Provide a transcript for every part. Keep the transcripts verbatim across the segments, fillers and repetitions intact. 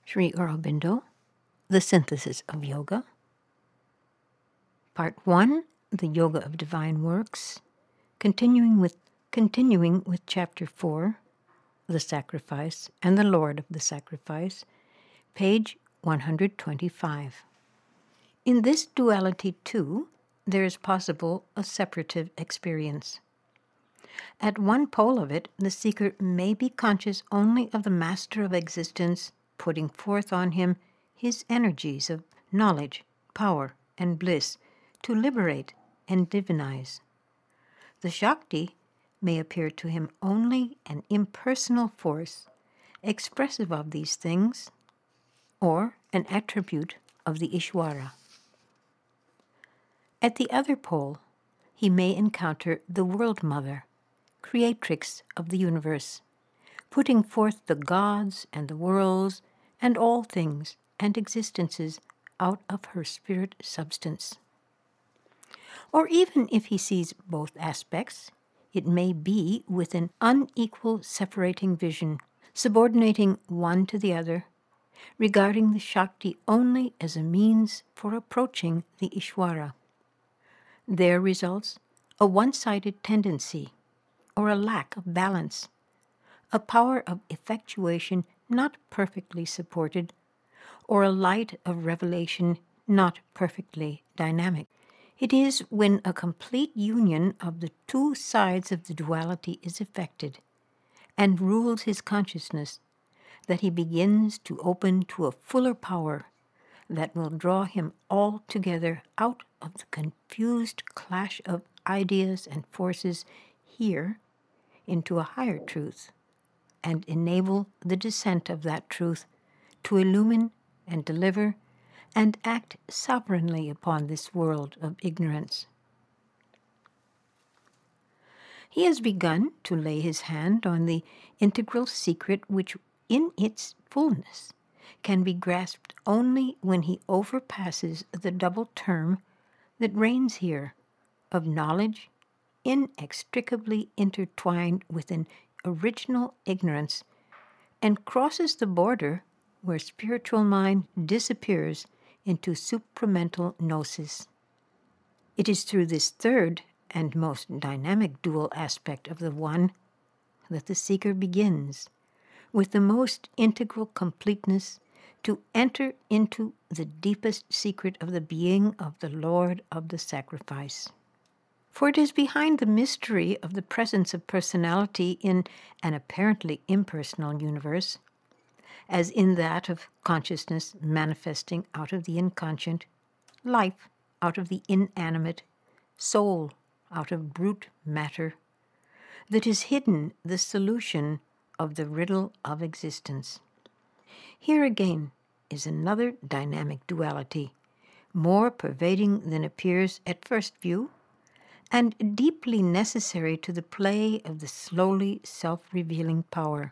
Sri Aurobindo, The Synthesis of Yoga. Part one, The Yoga of Divine Works, continuing with continuing with Chapter four, The Sacrifice and the Lord of the Sacrifice, page one hundred twenty-five. In this duality, too, there is possible a separative experience. At one pole of it, the seeker may be conscious only of the Master of Existence putting forth on him his energies of knowledge, power, and bliss to liberate and divinize. The Shakti may appear to him only an impersonal force expressive of these things, or an attribute of the Ishvara. At the other pole, he may encounter the World Mother, creatrix of the universe, putting forth the gods and the worlds and all things and existences out of her spirit substance. Or even if he sees both aspects, it may be with an unequal separating vision, subordinating one to the other, regarding the Shakti only as a means for approaching the Ishvara. There results a one-sided tendency, or a lack of balance, a power of effectuation not perfectly supported, or a light of revelation not perfectly dynamic. It is when a complete union of the two sides of the duality is effected and rules his consciousness that he begins to open to a fuller power that will draw him altogether out of the confused clash of ideas and forces here into a higher truth, and enable the descent of that truth to illumine and deliver and act sovereignly upon this world of ignorance. He has begun to lay his hand on the integral secret which, in its fullness, can be grasped only when he overpasses the double term that reigns here of knowledge inextricably intertwined with an original ignorance, and crosses the border where spiritual mind disappears into supramental gnosis. It is through this third and most dynamic dual aspect of the One that the seeker begins, with the most integral completeness, to enter into the deepest secret of the being of the Lord of the Sacrifice. For it is behind the mystery of the presence of personality in an apparently impersonal universe, as in that of consciousness manifesting out of the inconscient, life out of the inanimate, soul out of brute matter, that is hidden the solution of the riddle of existence. Here again is another dynamic duality, more pervading than appears at first view, and deeply necessary to the play of the slowly self-revealing power.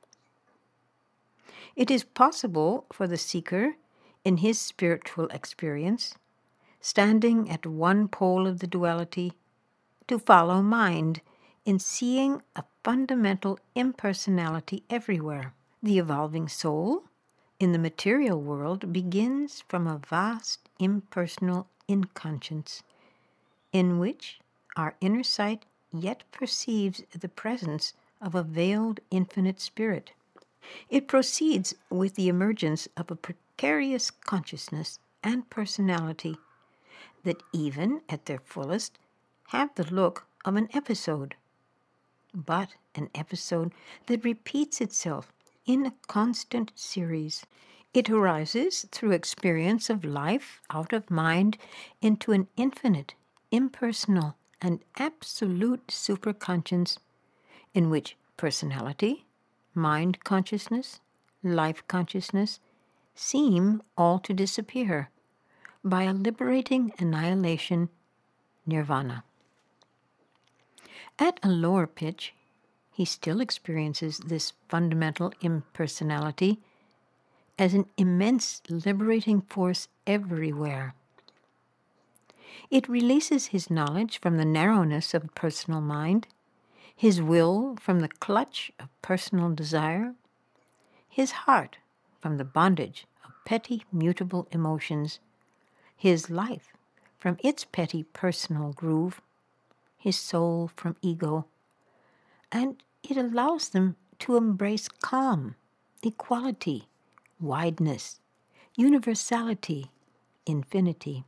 It is possible for the seeker, in his spiritual experience, standing at one pole of the duality, to follow mind in seeing a fundamental impersonality everywhere. The evolving soul in the material world begins from a vast impersonal inconscience, in which our inner sight yet perceives the presence of a veiled infinite spirit. It proceeds with the emergence of a precarious consciousness and personality that even at their fullest have the look of an episode, but an episode that repeats itself in a constant series. It arises through experience of life out of mind into an infinite, impersonal, and absolute superconscience in which personality, mind consciousness, life consciousness seem all to disappear by a liberating annihilation, nirvana. At a lower pitch, he still experiences this fundamental impersonality as an immense liberating force everywhere. It releases his knowledge from the narrowness of personal mind, his will from the clutch of personal desire, his heart from the bondage of petty mutable emotions, his life from its petty personal groove, his soul from ego, and it allows them to embrace calm, equality, wideness, universality, infinity.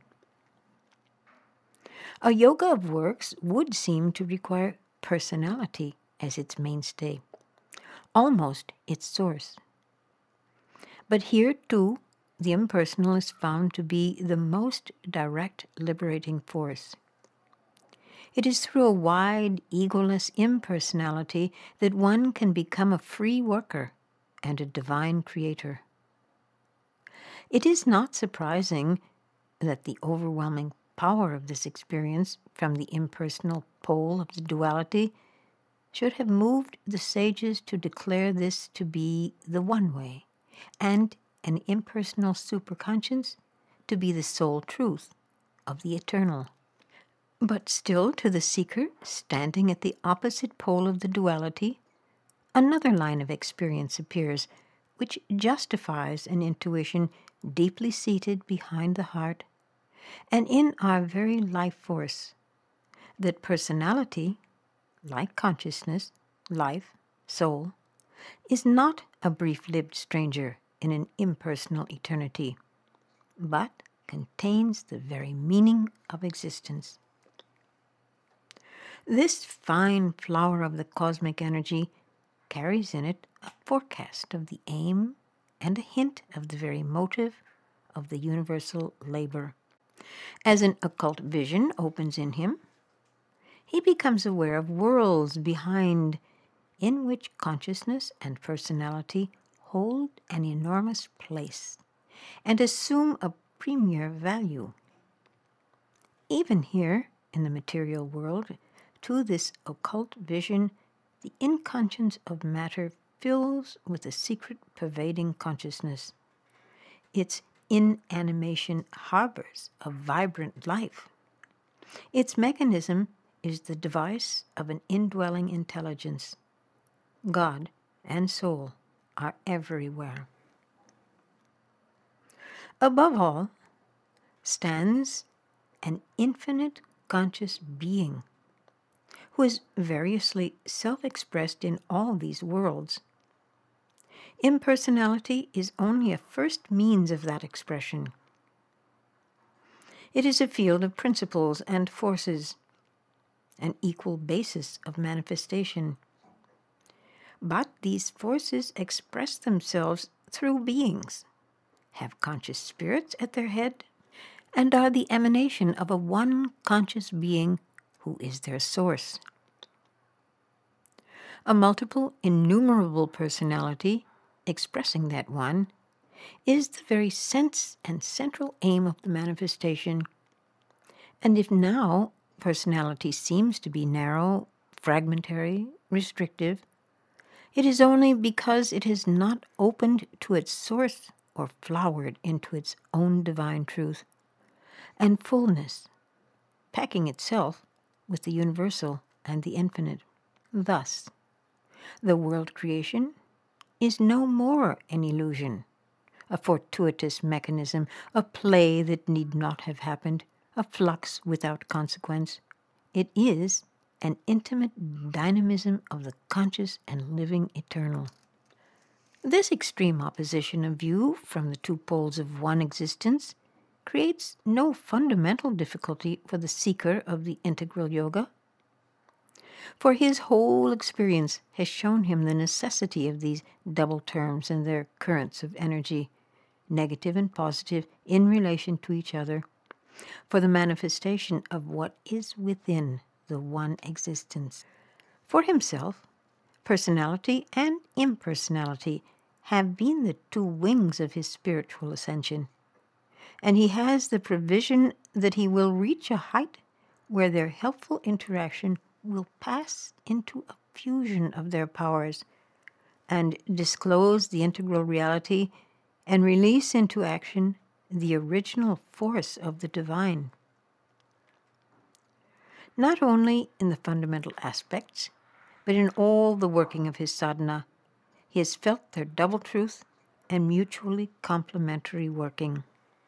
A yoga of works would seem to require personality as its mainstay, almost its source. But here, too, the impersonal is found to be the most direct liberating force. It is through a wide, egoless impersonality that one can become a free worker and a divine creator. It is not surprising that the overwhelming power of this experience from the impersonal pole of the duality should have moved the sages to declare this to be the one way, and an impersonal superconscience to be the sole truth of the eternal. But still, to the seeker standing at the opposite pole of the duality, another line of experience appears which justifies an intuition deeply seated behind the heart and in our very life force, that personality, like consciousness, life, soul, is not a brief-lived stranger in an impersonal eternity, but contains the very meaning of existence. This fine flower of the cosmic energy carries in it a forecast of the aim and a hint of the very motive of the universal labor. As an occult vision opens in him, he becomes aware of worlds behind in which consciousness and personality hold an enormous place and assume a premier value. Even here, in the material world, to this occult vision, the inconscience of matter fills with a secret pervading consciousness. Its inanimation harbors a vibrant life. Its mechanism is the device of an indwelling intelligence. God and soul are everywhere. Above all stands an infinite conscious being who is variously self-expressed in all these worlds. Impersonality is only a first means of that expression. It is a field of principles and forces, an equal basis of manifestation. But these forces express themselves through beings, have conscious spirits at their head, and are the emanation of a one conscious being who is their source. A multiple, innumerable personality, expressing that one, is the very sense and central aim of the manifestation. And if now personality seems to be narrow, fragmentary, restrictive, it is only because it has not opened to its source or flowered into its own divine truth and fullness, packing itself with the universal and the infinite. Thus, the world creation is no more an illusion, a fortuitous mechanism, a play that need not have happened, a flux without consequence. It is an intimate dynamism of the conscious and living eternal. This extreme opposition of view from the two poles of one existence creates no fundamental difficulty for the seeker of the integral yoga, for his whole experience has shown him the necessity of these double terms and their currents of energy, negative and positive, in relation to each other, for the manifestation of what is within the one existence. For himself, personality and impersonality have been the two wings of his spiritual ascension, and he has the provision that he will reach a height where their helpful interaction will pass into a fusion of their powers and disclose the integral reality and release into action the original force of the divine. Not only in the fundamental aspects, but in all the working of his sadhana, he has felt their double truth and mutually complementary working.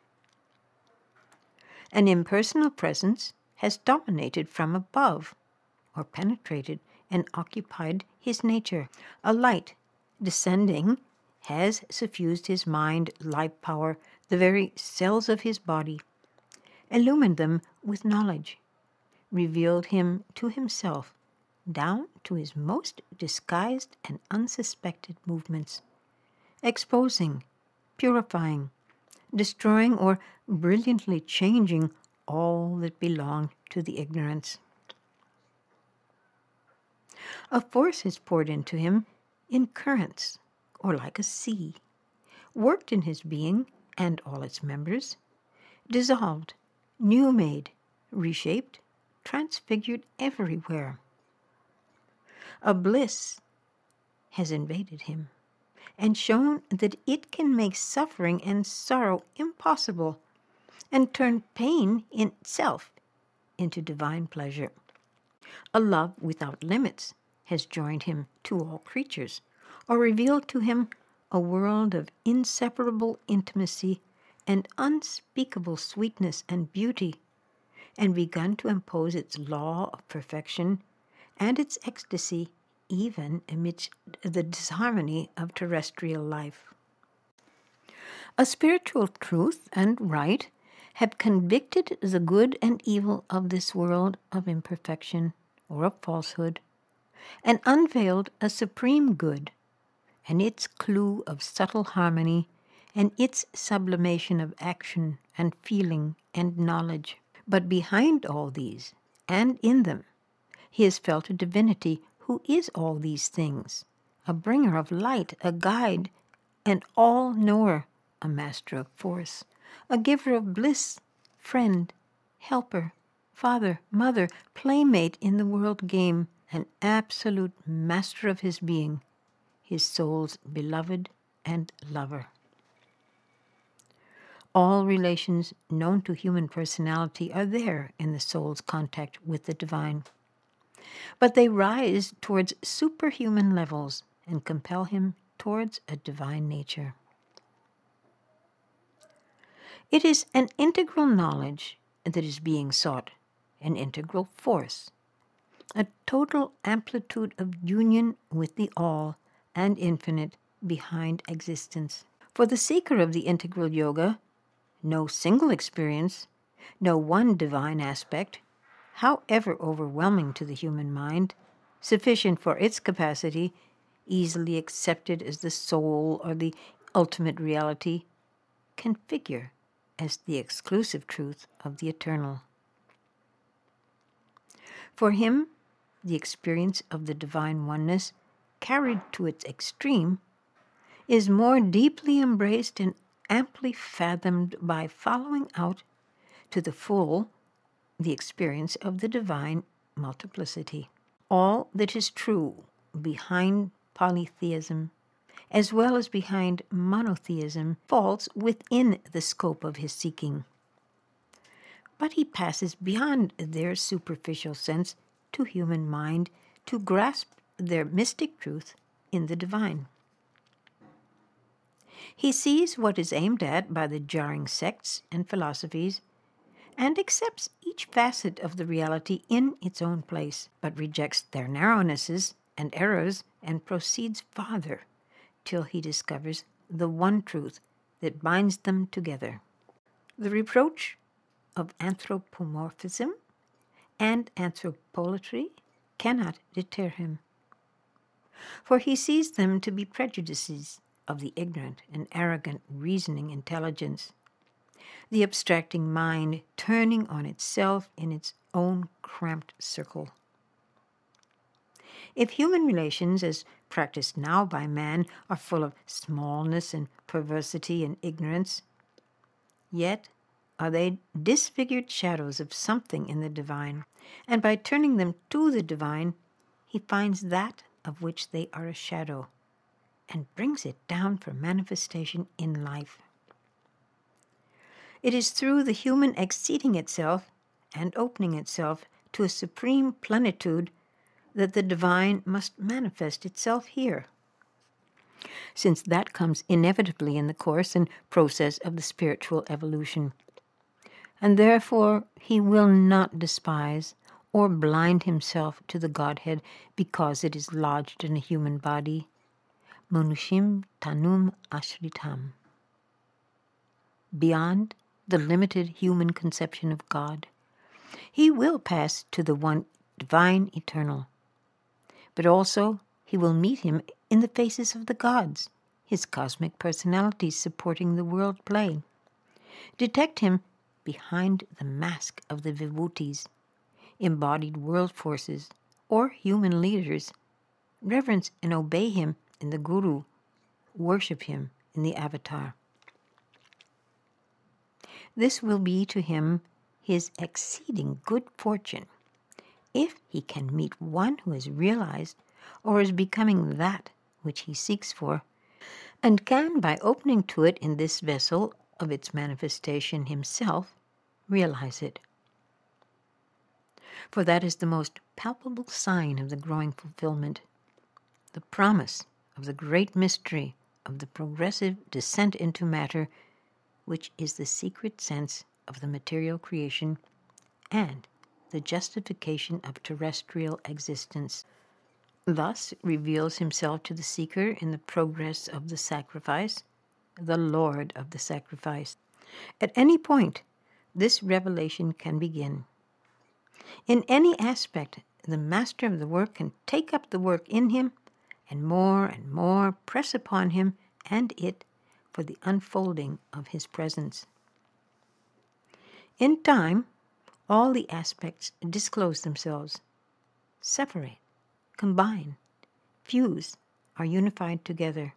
An impersonal presence has dominated from above, or penetrated and occupied his nature. A light descending has suffused his mind, life power, the very cells of his body, illumined them with knowledge, revealed him to himself, down to his most disguised and unsuspected movements, exposing, purifying, destroying, or brilliantly changing all that belonged to the ignorance. A force is poured into him in currents, or like a sea, worked in his being and all its members, dissolved, new made, reshaped, transfigured everywhere. A bliss has invaded him and shown that it can make suffering and sorrow impossible and turn pain in itself into divine pleasure. A love without limits has joined him to all creatures, or revealed to him a world of inseparable intimacy and unspeakable sweetness and beauty, and begun to impose its law of perfection and its ecstasy even amidst the disharmony of terrestrial life. A spiritual truth and right have convicted the good and evil of this world of imperfection or of falsehood, and unveiled a supreme good, and its clue of subtle harmony, and its sublimation of action and feeling and knowledge. But behind all these, and in them, he has felt a divinity who is all these things, a bringer of light, a guide, an all-knower, a master of force, a giver of bliss, friend, helper, father, mother, playmate in the world game, an absolute master of his being, his soul's beloved and lover. All relations known to human personality are there in the soul's contact with the divine, but they rise towards superhuman levels and compel him towards a divine nature. It is an integral knowledge that is being sought, an integral force, a total amplitude of union with the all and infinite behind existence. For the seeker of the integral yoga, no single experience, no one divine aspect, however overwhelming to the human mind, sufficient for its capacity, easily accepted as the soul or the ultimate reality, can figure as the exclusive truth of the eternal. For him, the experience of the divine oneness, carried to its extreme, is more deeply embraced and amply fathomed by following out to the full the experience of the divine multiplicity. All that is true behind polytheism, as well as behind monotheism, falls within the scope of his seeking. But he passes beyond their superficial sense to human mind to grasp their mystic truth in the divine. He sees what is aimed at by the jarring sects and philosophies, and accepts each facet of the reality in its own place, but rejects their narrownesses and errors and proceeds farther till he discovers the one truth that binds them together. The reproach of anthropomorphism and anthropolatry cannot deter him, for he sees them to be prejudices of the ignorant and arrogant reasoning intelligence, the abstracting mind turning on itself in its own cramped circle. If human relations, as practiced now by man, are full of smallness and perversity and ignorance, yet are they disfigured shadows of something in the divine, and by turning them to the divine, he finds that of which they are a shadow, and brings it down for manifestation in life. It is through the human exceeding itself and opening itself to a supreme plenitude that the divine must manifest itself here. since that comes inevitably in the course and process of the spiritual evolution. And therefore he will not despise or blind himself to the Godhead because it is lodged in a human body. Manushim tanum ashritam. Beyond the limited human conception of God, he will pass to the one divine eternal. But also he will meet him in the faces of the gods, his cosmic personalities supporting the world play. Detect him behind the mask of the vibhutis, embodied world forces, or human leaders. Reverence and obey him in the Guru, worship him in the avatar. This will be to him his exceeding good fortune, if he can meet one who is realized or is becoming that which he seeks for, and can, by opening to it in this vessel of its manifestation himself, realize it. For that is the most palpable sign of the growing fulfillment, the promise of the great mystery of the progressive descent into matter, which is the secret sense of the material creation and the justification of terrestrial existence. Thus reveals himself to the seeker in the progress of the sacrifice, the Lord of the sacrifice. At any point, this revelation can begin. In any aspect, the master of the work can take up the work in him and more and more press upon him and it for the unfolding of his presence. In time, all the aspects disclose themselves, separate, combine, fuse, are unified together.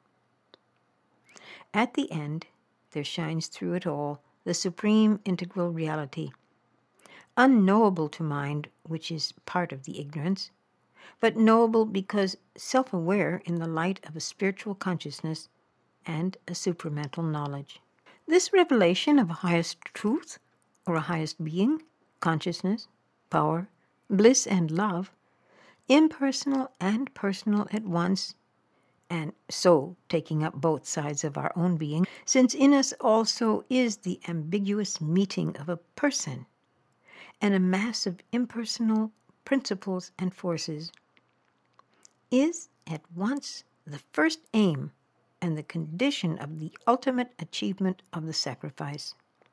At the end, there shines through it all the supreme integral reality, unknowable to mind, which is part of the ignorance, but knowable because self-aware in the light of a spiritual consciousness and a supramental knowledge. This revelation of a highest truth, or a highest being, consciousness, power, bliss, and love, impersonal and personal at once, and so taking up both sides of our own being, since in us also is the ambiguous meeting of a person and a mass of impersonal principles and forces, is at once the first aim and the condition of the ultimate achievement of the sacrifice.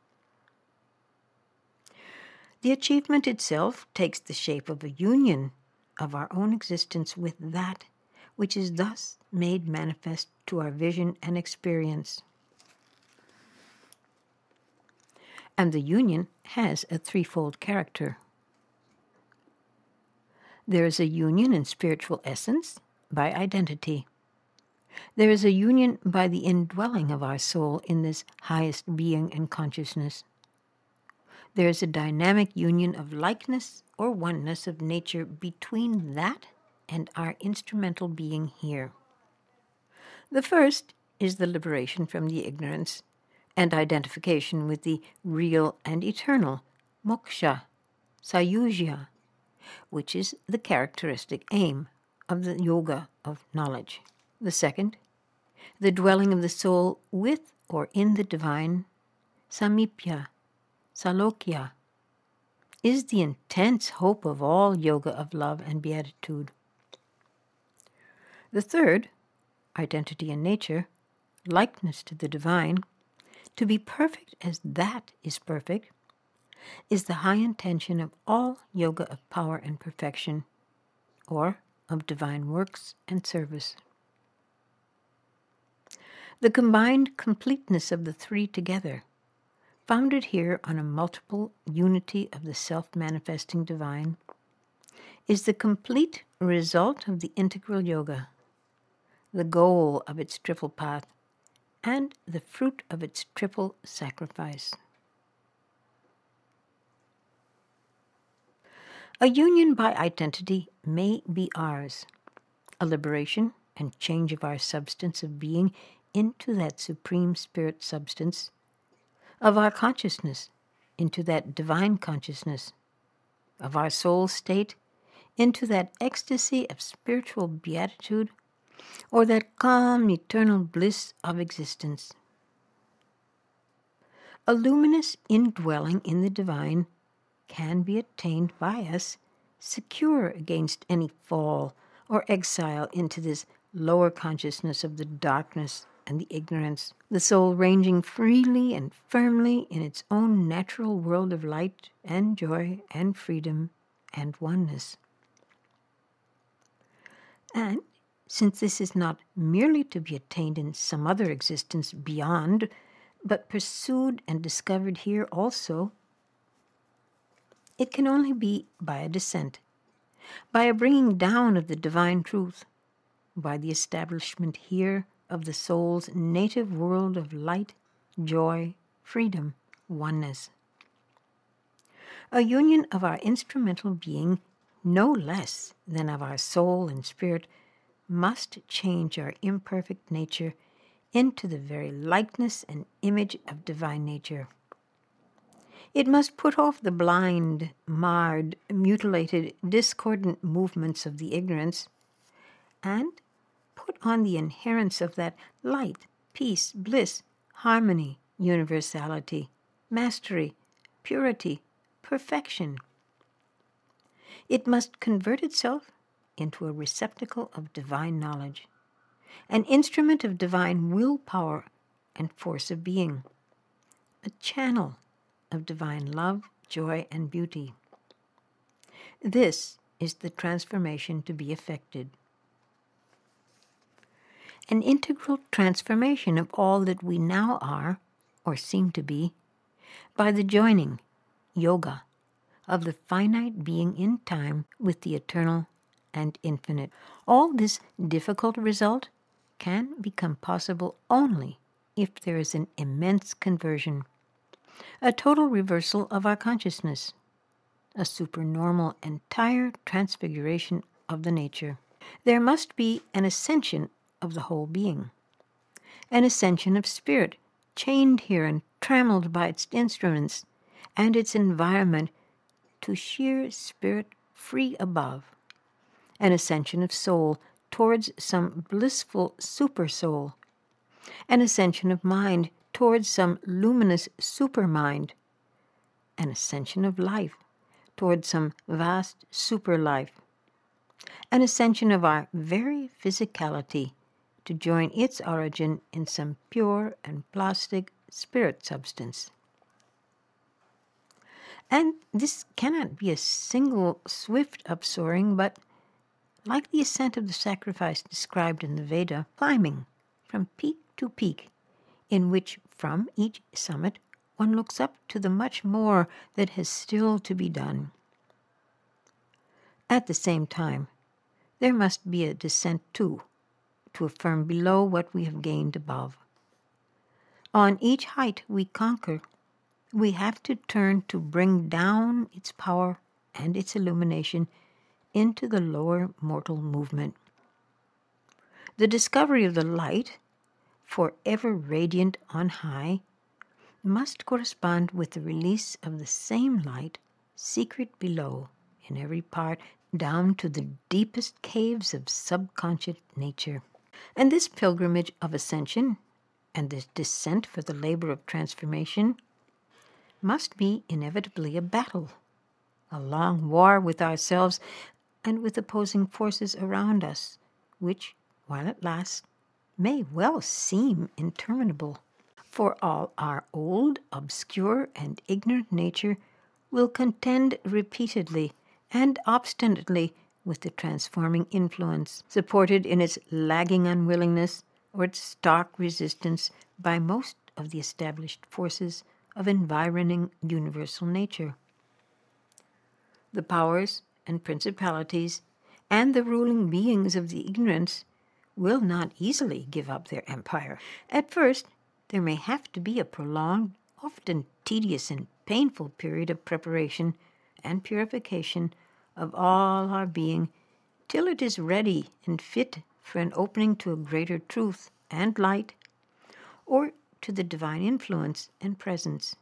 The achievement itself takes the shape of a union of our own existence with that which is thus made manifest to our vision and experience. And the union has a threefold character. There is a union in spiritual essence by identity. There is a union by the indwelling of our soul in this highest being and consciousness. There is a dynamic union of likeness or oneness of nature between that and our instrumental being here. The first is the liberation from the ignorance and identification with the real and eternal, moksha, sayujya, which is the characteristic aim of the yoga of knowledge. The second, the dwelling of the soul with or in the divine, samipya, salokya, is the intense hope of all yoga of love and beatitude. The third, identity in nature, likeness to the divine, to be perfect as that is perfect, is the high intention of all yoga of power and perfection, or of divine works and service. The combined completeness of the three together, founded here on a multiple unity of the self-manifesting divine, is the complete result of the integral yoga, the goal of its triple path, and the fruit of its triple sacrifice. A union by identity may be ours, a liberation and change of our substance of being into that supreme spirit substance, of our consciousness into that divine consciousness, of our soul state into that ecstasy of spiritual beatitude or that calm, eternal bliss of existence. A luminous indwelling in the divine can be attained by us, secure against any fall or exile into this lower consciousness of the darkness and the ignorance, the soul ranging freely and firmly in its own natural world of light and joy and freedom and oneness. And since this is not merely to be attained in some other existence beyond, but pursued and discovered here also, it can only be by a descent, by a bringing down of the divine truth, by the establishment here of the soul's native world of light, joy, freedom, oneness. A union of our instrumental being, no less than of our soul and spirit, must change our imperfect nature into the very likeness and image of divine nature. It must put off the blind, marred, mutilated, discordant movements of the ignorance, and put on the inherence of that light, peace, bliss, harmony, universality, mastery, purity, perfection. It must convert itself into a receptacle of divine knowledge, an instrument of divine willpower and force of being, a channel of divine love, joy, and beauty. This is the transformation to be effected. An integral transformation of all that we now are, or seem to be, by the joining, yoga, of the finite being in time with the eternal and infinite. All this difficult result can become possible only if there is an immense conversion, a total reversal of our consciousness, a supernormal entire transfiguration of the nature. There must be an ascension of the whole being, an ascension of spirit, chained here and trammeled by its instruments and its environment to sheer spirit free above, an ascension of soul towards some blissful super-soul, an ascension of mind towards some luminous supermind, an ascension of life towards some vast super-life, an ascension of our very physicality to join its origin in some pure and plastic spirit substance. And this cannot be a single swift upsoaring, but, like the ascent of the sacrifice described in the Veda, climbing from peak to peak, in which from each summit one looks up to the much more that has still to be done. At the same time, there must be a descent too, to affirm below what we have gained above. On each height we conquer, we have to turn to bring down its power and its illumination into the lower mortal movement. The discovery of the light, forever radiant on high, must correspond with the release of the same light, secret below, in every part, down to the deepest caves of subconscious nature. And this pilgrimage of ascension, and this descent for the labor of transformation, must be inevitably a battle, a long war with ourselves and with opposing forces around us, which, while it lasts, may well seem interminable. For all our old, obscure, and ignorant nature will contend repeatedly and obstinately with the transforming influence, supported in its lagging unwillingness or its stark resistance by most of the established forces of environing universal nature. The powers and principalities and the ruling beings of the ignorance will not easily give up their empire. At first, there may have to be a prolonged, often tedious and painful period of preparation and purification of all our being, till it is ready and fit for an opening to a greater truth and light, or to the divine influence and presence.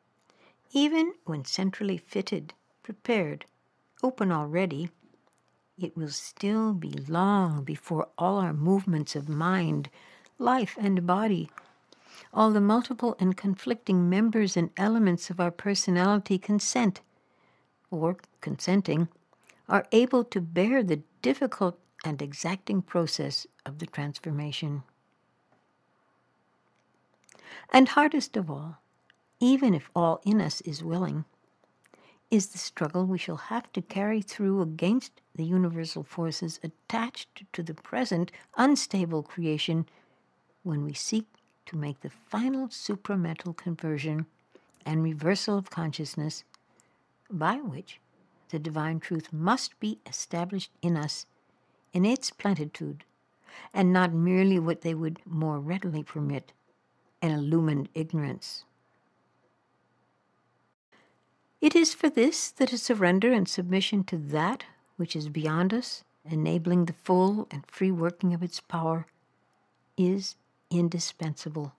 Even when centrally fitted, prepared, open already, it will still be long before all our movements of mind, life, and body, all the multiple and conflicting members and elements of our personality consent, or consenting, are able to bear the difficult and exacting process of the transformation. And hardest of all, even if all in us is willing, is the struggle we shall have to carry through against the universal forces attached to the present unstable creation when we seek to make the final supramental conversion and reversal of consciousness, by which the divine truth must be established in us in its plenitude, and not merely what they would more readily permit, an illumined ignorance. It is for this that a surrender and submission to that which is beyond us, enabling the full and free working of its power, is indispensable.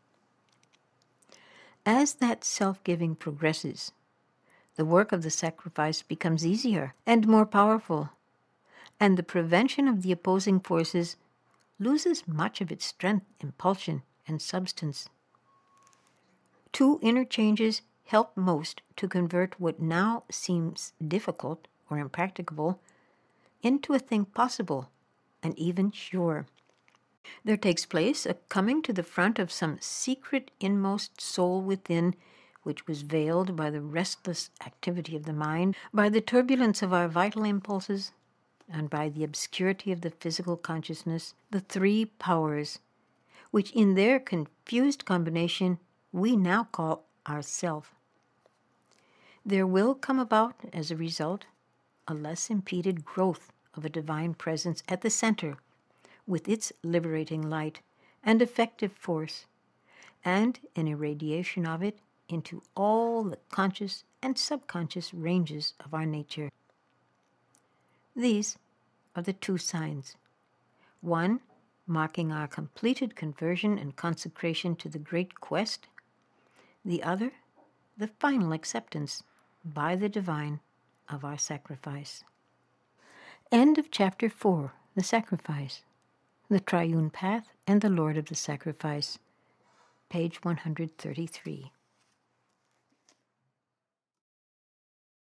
As that self-giving progresses, the work of the sacrifice becomes easier and more powerful, and the prevention of the opposing forces loses much of its strength, impulsion, and substance. Two inner changes help most to convert what now seems difficult or impracticable into a thing possible and even sure. There takes place a coming to the front of some secret inmost soul within, which was veiled by the restless activity of the mind, by the turbulence of our vital impulses, and by the obscurity of the physical consciousness, the three powers, which in their confused combination we now call ourself. There will come about, as a result, a less impeded growth of a divine presence at the center, with its liberating light and effective force, and an irradiation of it into all the conscious and subconscious ranges of our nature. These are the two signs. One, marking our completed conversion and consecration to the great quest. The other, the final acceptance by the divine of our sacrifice. End of chapter four, The Sacrifice, the Triune Path and the Lord of the Sacrifice, page one hundred thirty-three.